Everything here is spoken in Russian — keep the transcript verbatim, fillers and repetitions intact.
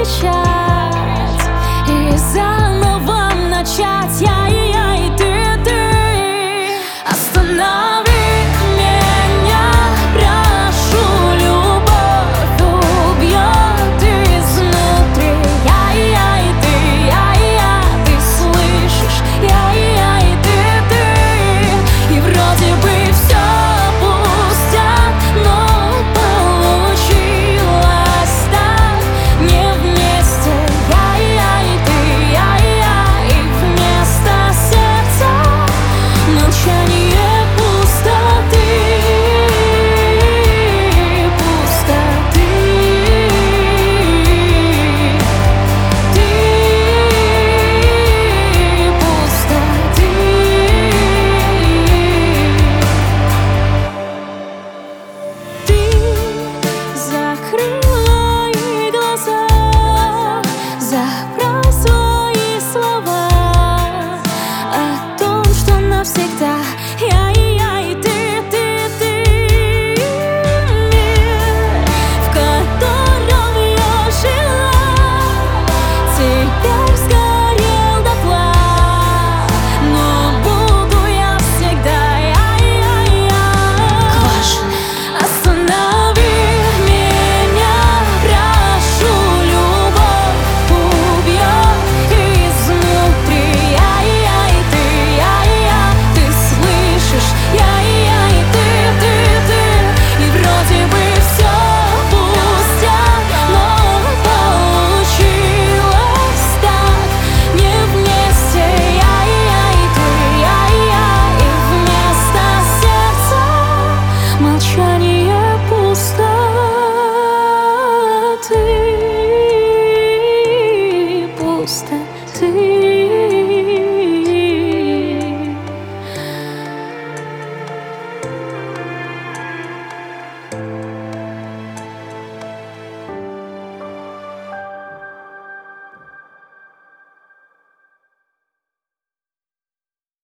кричать и заново начать. Я и я и ты, ты. Останови меня, прошу, любовь убьет изнутри. Я и я и ты, я и я, ты слышишь? Я и я и ты, ты. И вроде бы все пустят, но получилось так не вместе. Я и я и ты, я и я, и вместо сердца молчание пустоты, пустоты. Ты пустоты. Ты закрыла и глаза, забрал свои слова о том, что навсегда. Я